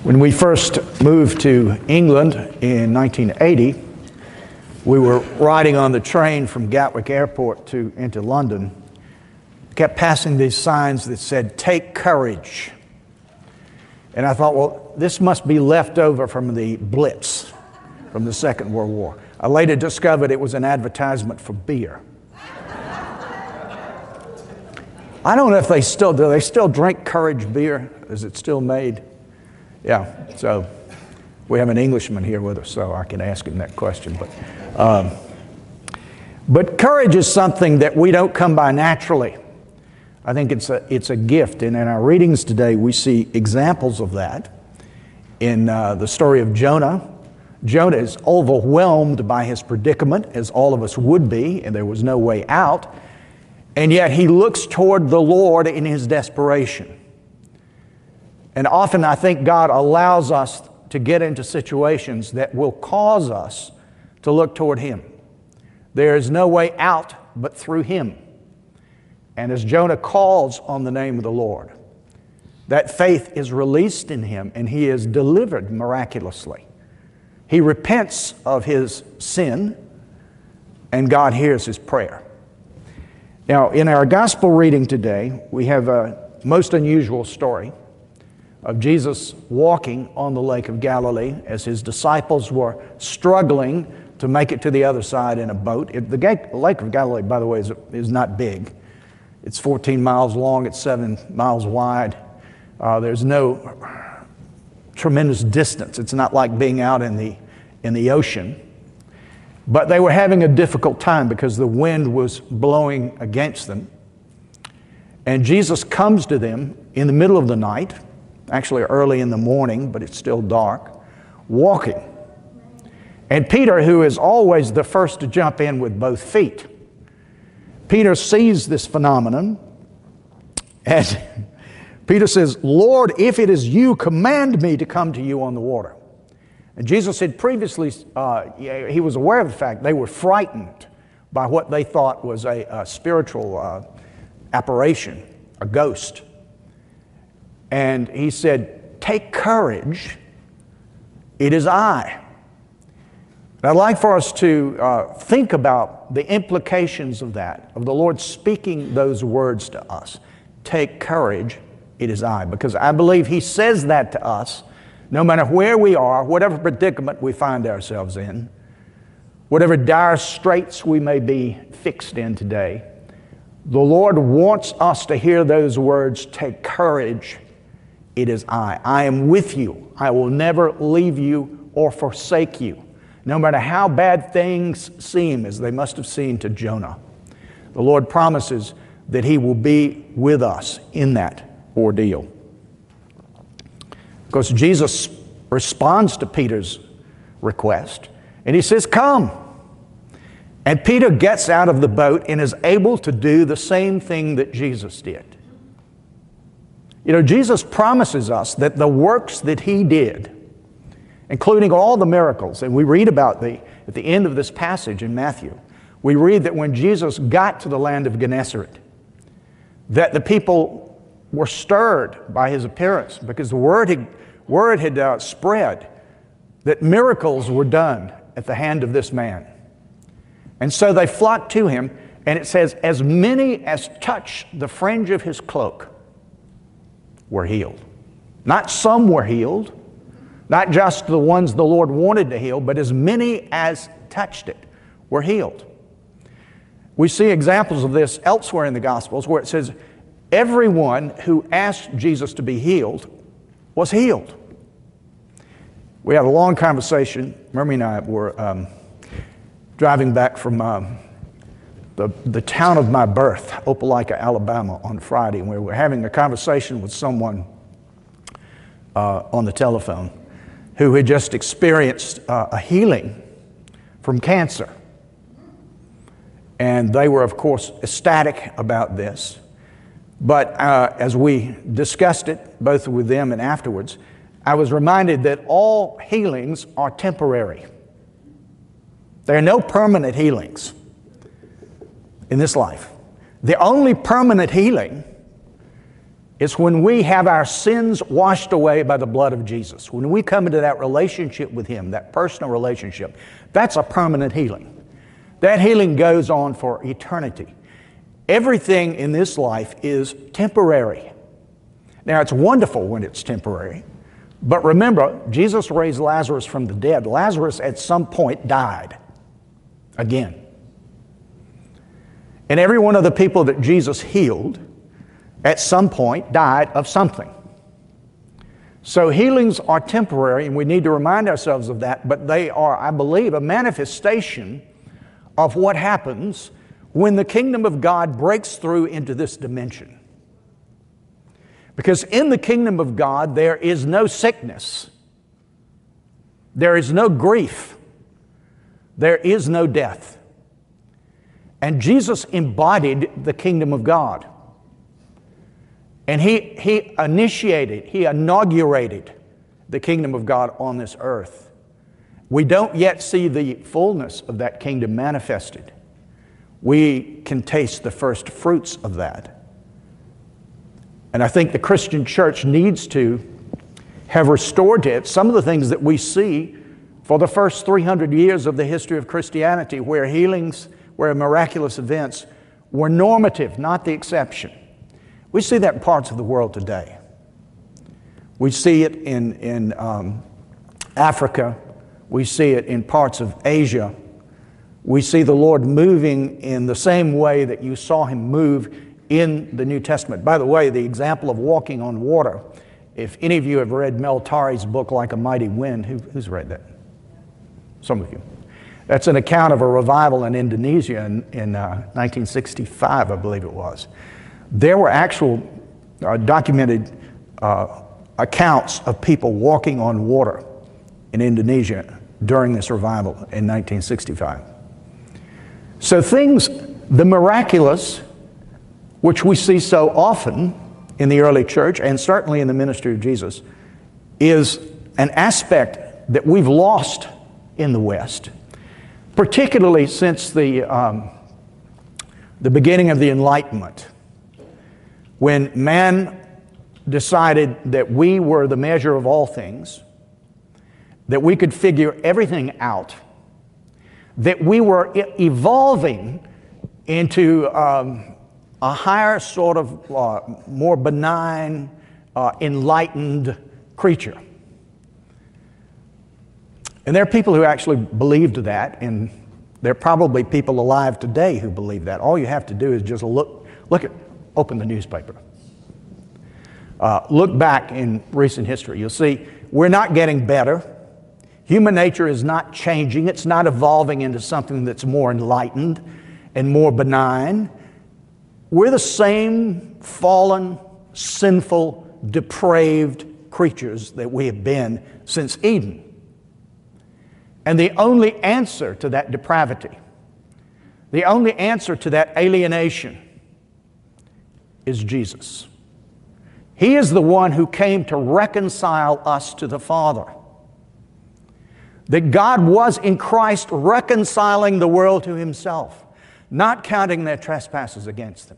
When we first moved to England in 1980, we were riding on the train from Gatwick Airport into London. Kept passing these signs that said, "Take courage." And I thought, well, this must be left over from the Blitz from the Second World War. I later discovered it was an advertisement for beer. I don't know if they still do. They still drink Courage beer? Is it still made? Yeah, so we have an Englishman here with us, so I can ask him that question. But courage is something that we don't come by naturally. I think it's a gift, and in our readings today we see examples of that. In the story of Jonah, Jonah is overwhelmed by his predicament, as all of us would be, and there was no way out, and yet he looks toward the Lord in his desperation. And often I think God allows us to get into situations that will cause us to look toward Him. There is no way out but through Him. And as Jonah calls on the name of the Lord, that faith is released in him and he is delivered miraculously. He repents of his sin and God hears his prayer. Now, in our gospel reading today, we have a most unusual story of Jesus walking on the Lake of Galilee as his disciples were struggling to make it to the other side in a boat. The Lake of Galilee, by the way, is not big. It's 14 miles long, it's 7 miles wide. There's no tremendous distance. It's not like being out in the ocean. But they were having a difficult time because the wind was blowing against them. And Jesus comes to them in the middle of the night, actually early in the morning, but it's still dark, walking. And Peter, who is always the first to jump in with both feet, Peter sees this phenomenon, and Peter says, "Lord, if it is you, command me to come to you on the water." And Jesus had previously, he was aware of the fact they were frightened by what they thought was a spiritual apparition, a ghost. And he said, "Take courage, it is I." And I'd like for us to think about the implications of that, of the Lord speaking those words to us. Take courage, it is I. Because I believe He says that to us no matter where we are, whatever predicament we find ourselves in, whatever dire straits we may be fixed in today. The Lord wants us to hear those words, take courage, it is I. I am with you. I will never leave you or forsake you. No matter how bad things seem, as they must have seemed to Jonah, the Lord promises that He will be with us in that ordeal. Of course, Jesus responds to Peter's request, and He says, "Come." And Peter gets out of the boat and is able to do the same thing that Jesus did. You know, Jesus promises us that the works that He did, including all the miracles, and we read about at the end of this passage in Matthew, we read that when Jesus got to the land of Gennesaret, that the people were stirred by His appearance because the word had spread that miracles were done at the hand of this man. And so they flocked to Him, and it says, as many as touched the fringe of His cloak were healed. Not some were healed, not just the ones the Lord wanted to heal, but as many as touched it were healed. We see examples of this elsewhere in the Gospels where it says everyone who asked Jesus to be healed was healed. We had a long conversation. Murmy and I were driving back from the town of my birth, Opelika, Alabama, on Friday, and we were having a conversation with someone on the telephone who had just experienced a healing from cancer. And they were, of course, ecstatic about this. But as we discussed it, both with them and afterwards, I was reminded that all healings are temporary. There are no permanent healings in this life. The only permanent healing It's when we have our sins washed away by the blood of Jesus. When we come into that relationship with Him, that personal relationship, that's a permanent healing. That healing goes on for eternity. Everything in this life is temporary. Now, it's wonderful when it's temporary, but remember, Jesus raised Lazarus from the dead. Lazarus at some point died again. And every one of the people that Jesus healed at some point died of something. So healings are temporary, and we need to remind ourselves of that, but they are, I believe, a manifestation of what happens when the kingdom of God breaks through into this dimension. Because in the kingdom of God, there is no sickness. There is no grief. There is no death. And Jesus embodied the kingdom of God. And He initiated, He inaugurated the kingdom of God on this earth. We don't yet see the fullness of that kingdom manifested. We can taste the first fruits of that. And I think the Christian church needs to have restored to it some of the things that we see for the first 300 years of the history of Christianity, where healings, where miraculous events were normative, not the exception. We see that in parts of the world today. We see it in Africa. We see it in parts of Asia. We see the Lord moving in the same way that you saw Him move in the New Testament. By the way, the example of walking on water, if any of you have read Mel Tari's book, Like a Mighty Wind, who's read that? Some of you. That's an account of a revival in Indonesia in 1965, I believe it was. There were actual documented accounts of people walking on water in Indonesia during this revival in 1965. So things, the miraculous, which we see so often in the early church and certainly in the ministry of Jesus, is an aspect that we've lost in the West, particularly since the beginning of the Enlightenment, when man decided that we were the measure of all things, that we could figure everything out, that we were evolving into a higher sort of more benign, enlightened creature. And there are people who actually believed that, and there are probably people alive today who believe that. All you have to do is just open the newspaper. Look back in recent history. You'll see we're not getting better. Human nature is not changing. It's not evolving into something that's more enlightened and more benign. We're the same fallen, sinful, depraved creatures that we have been since Eden. And the only answer to that depravity, the only answer to that alienation is Jesus. He is the one who came to reconcile us to the Father. That God was in Christ reconciling the world to Himself, not counting their trespasses against them.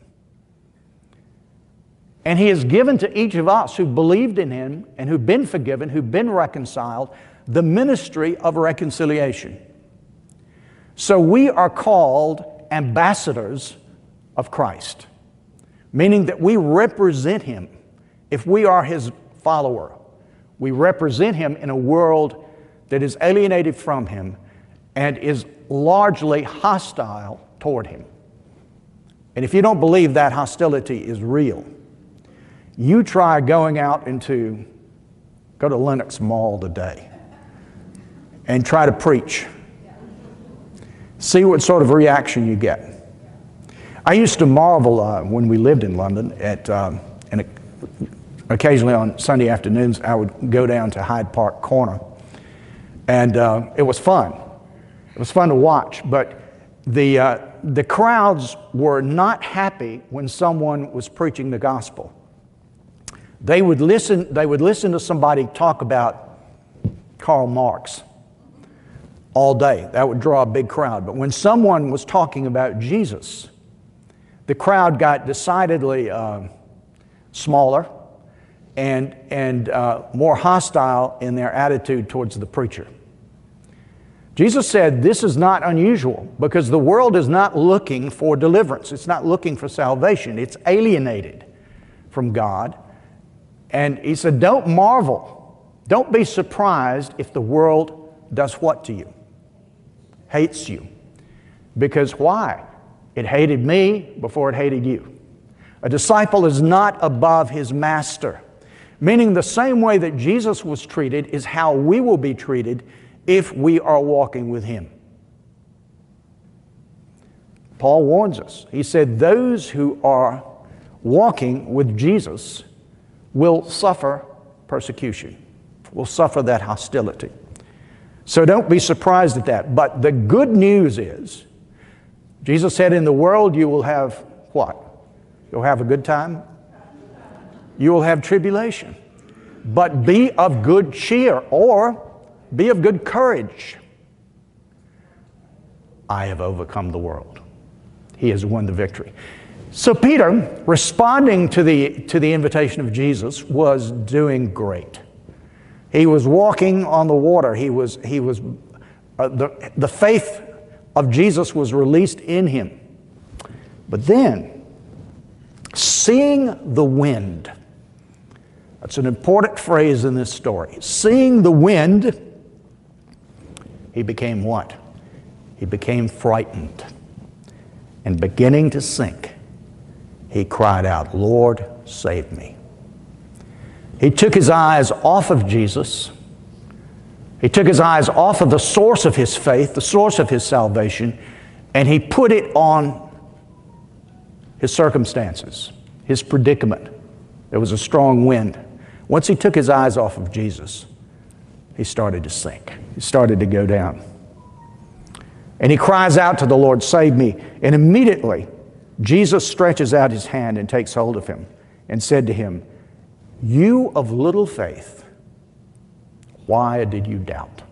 And He has given to each of us who believed in Him and who've been forgiven, who've been reconciled, the ministry of reconciliation. So we are called ambassadors of Christ, meaning that we represent Him. If we are His follower, we represent Him in a world that is alienated from Him and is largely hostile toward Him. And if you don't believe that hostility is real, you try going out go to Lenox Mall today and try to preach. See what sort of reaction you get. I used to marvel when we lived in London and occasionally on Sunday afternoons I would go down to Hyde Park Corner, and it was fun. It was fun to watch, but the crowds were not happy when someone was preaching the gospel. They would listen to somebody talk about Karl Marx all day. That would draw a big crowd. But when someone was talking about Jesus, the crowd got decidedly smaller, and more hostile in their attitude towards the preacher. Jesus said this is not unusual because the world is not looking for deliverance. It's not looking for salvation. It's alienated from God. And he said, don't marvel. Don't be surprised if the world does what to you? Hates you. Because why? It hated me before it hated you. A disciple is not above his master. Meaning the same way that Jesus was treated is how we will be treated if we are walking with Him. Paul warns us. He said those who are walking with Jesus will suffer persecution, will suffer that hostility. So don't be surprised at that. But the good news is, Jesus said in the world you will have what? You'll have a good time? You will have tribulation. But be of good cheer, or be of good courage. I have overcome the world. He has won the victory. So Peter, responding to the invitation of Jesus, was doing great. He was walking on the water. The faith of Jesus was released in him. But then, seeing the wind. That's an important phrase in this story. Seeing the wind, he became what? He became frightened. And beginning to sink, he cried out, Lord, save me. He took his eyes off of Jesus. He took his eyes off of the source of his faith, the source of his salvation, and he put it on his circumstances, his predicament. There was a strong wind. Once he took his eyes off of Jesus, he started to sink. He started to go down. And he cries out to the Lord, save me. And immediately, Jesus stretches out his hand and takes hold of him and said to him, you of little faith, why did you doubt?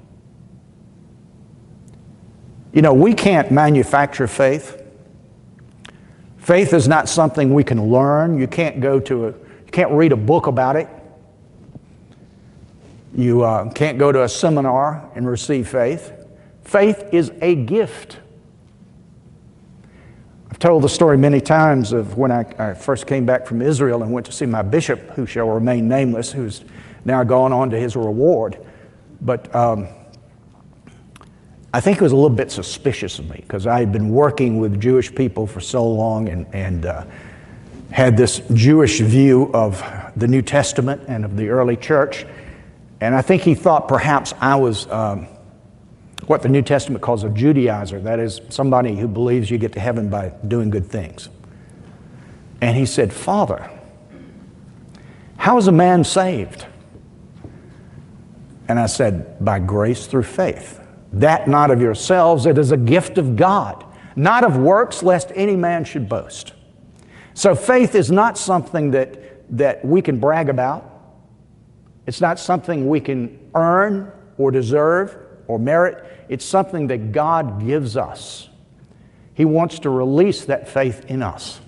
You know, we can't manufacture faith. Faith is not something we can learn. You can't read a book about it. You can't go to a seminar and receive faith. Faith is a gift. I've told the story many times of when I first came back from Israel and went to see my bishop, who shall remain nameless, who's now gone on to his reward. But I think he was a little bit suspicious of me because I had been working with Jewish people for so long and had this Jewish view of the New Testament and of the early church. And I think he thought perhaps I was what the New Testament calls a Judaizer. That is, somebody who believes you get to heaven by doing good things. And he said, Father, how is a man saved? And I said, by grace through faith. That not of yourselves, it is a gift of God, not of works, lest any man should boast. So faith is not something that we can brag about. It's not something we can earn or deserve or merit. It's something that God gives us. He wants to release that faith in us.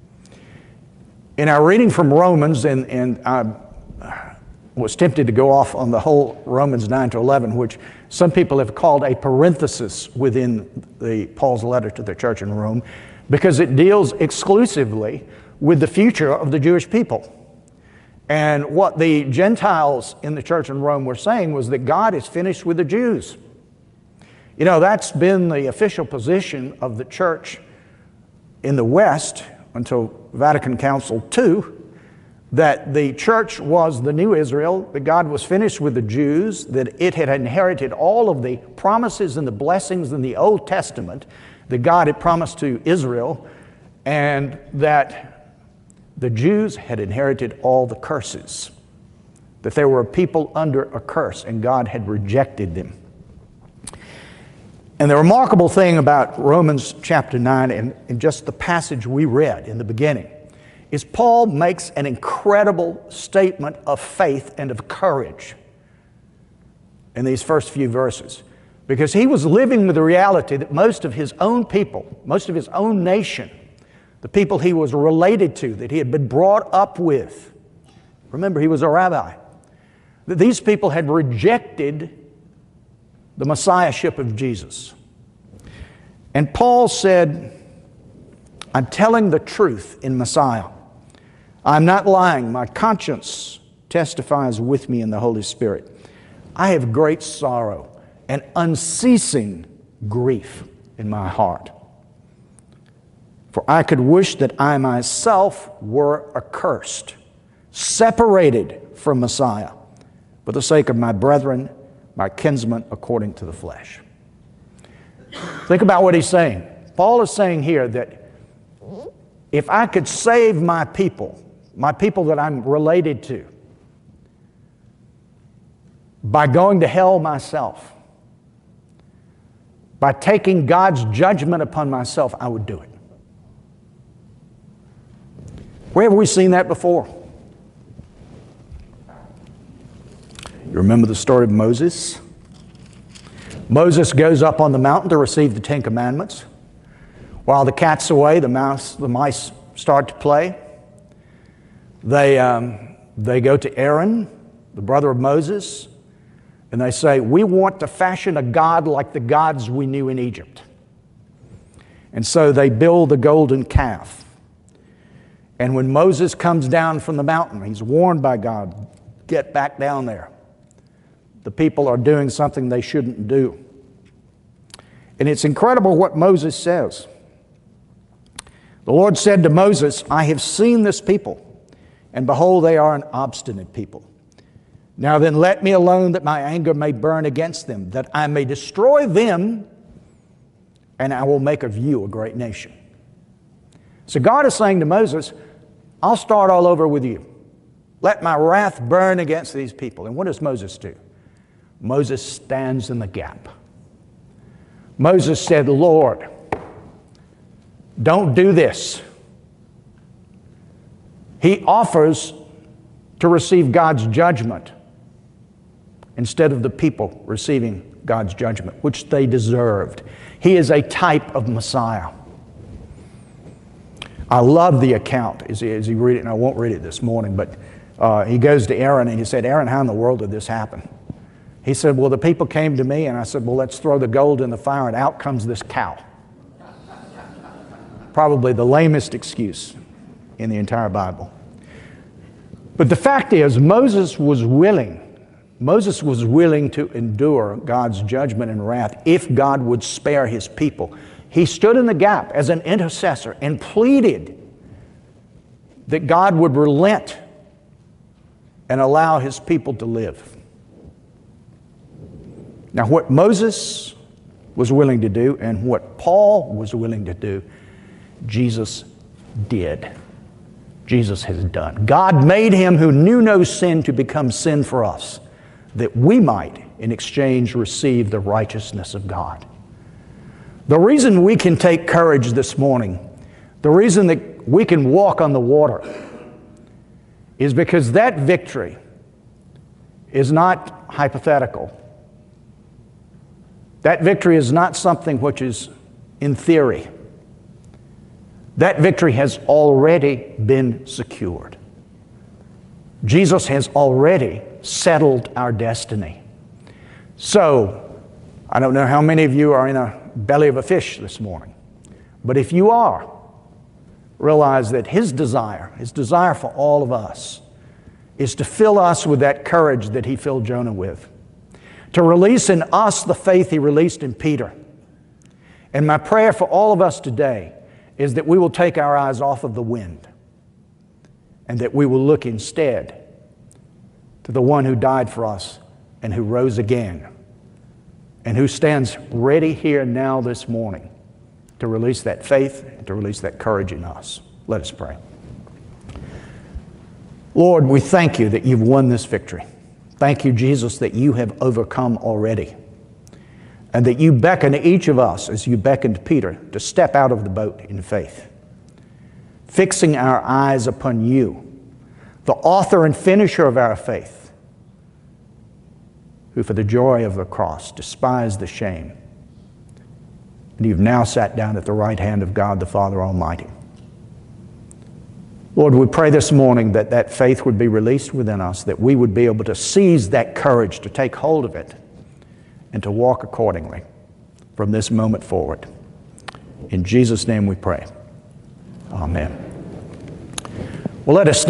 In our reading from Romans, and I was tempted to go off on the whole Romans 9 to 11, which some people have called a parenthesis within Paul's letter to the church in Rome, because it deals exclusively with the future of the Jewish people. And what the Gentiles in the church in Rome were saying was that God is finished with the Jews. You know, that's been the official position of the church in the West until Vatican Council II, that the church was the new Israel, that God was finished with the Jews, that it had inherited all of the promises and the blessings in the Old Testament that God had promised to Israel, and that the Jews had inherited all the curses, that there were people under a curse and God had rejected them. And the remarkable thing about Romans chapter 9 and just the passage we read in the beginning is Paul makes an incredible statement of faith and of courage in these first few verses, because he was living with the reality that most of his own people, most of his own nation, the people he was related to, that he had been brought up with. Remember, he was a rabbi. That these people had rejected the messiahship of Jesus. And Paul said, I'm telling the truth in Messiah. I'm not lying. My conscience testifies with me in the Holy Spirit. I have great sorrow and unceasing grief in my heart. For I could wish that I myself were accursed, separated from Messiah, for the sake of my brethren, my kinsmen according to the flesh. Think about what he's saying. Paul is saying here that if I could save my people that I'm related to, by going to hell myself, by taking God's judgment upon myself, I would do it. Where have we seen that before? You remember the story of Moses? Moses goes up on the mountain to receive the Ten Commandments. While the cat's away, the mice start to play. They go to Aaron, the brother of Moses, and they say, we want to fashion a god like the gods we knew in Egypt. And so they build the golden calf. And when Moses comes down from the mountain, he's warned by God, get back down there. The people are doing something they shouldn't do. And it's incredible what Moses says. The Lord said to Moses, I have seen this people, and behold, they are an obstinate people. Now then, let me alone that my anger may burn against them, that I may destroy them, and I will make of you a great nation. So God is saying to Moses, I'll start all over with you. Let my wrath burn against these people. And what does Moses do? Moses stands in the gap. Moses said, Lord, don't do this. He offers to receive God's judgment instead of the people receiving God's judgment, which they deserved. He is a type of Messiah. I love the account as you read it, and I won't read it this morning, but he goes to Aaron and he said, Aaron, how in the world did this happen? He said, well, the people came to me, and I said, well, let's throw the gold in the fire, and out comes this cow. Probably the lamest excuse in the entire Bible. But the fact is, Moses was willing to endure God's judgment and wrath if God would spare his people. He stood in the gap as an intercessor and pleaded that God would relent and allow his people to live. Now, what Moses was willing to do and what Paul was willing to do, Jesus did. Jesus has done. God made him who knew no sin to become sin for us, that we might, in exchange, receive the righteousness of God. The reason we can take courage this morning, the reason that we can walk on the water, is because that victory is not hypothetical. That victory is not something which is in theory. That victory has already been secured. Jesus has already settled our destiny. So, I don't know how many of you are in a belly of a fish this morning, but if you are, realize that his desire for all of us, is to fill us with that courage that he filled Jonah with, to release in us the faith he released in Peter. And my prayer for all of us today is that we will take our eyes off of the wind and that we will look instead to the one who died for us and who rose again and who stands ready here now this morning to release that faith and to release that courage in us. Let us pray. Lord, we thank you that you've won this victory. Thank you, Jesus, that you have overcome already and that you beckon each of us as you beckoned Peter to step out of the boat in faith, fixing our eyes upon you, the author and finisher of our faith, who for the joy of the cross despised the shame, and you've now sat down at the right hand of God the Father Almighty. Lord, we pray this morning that that faith would be released within us, that we would be able to seize that courage, to take hold of it, and to walk accordingly from this moment forward. In Jesus' name we pray. Amen. Well, let us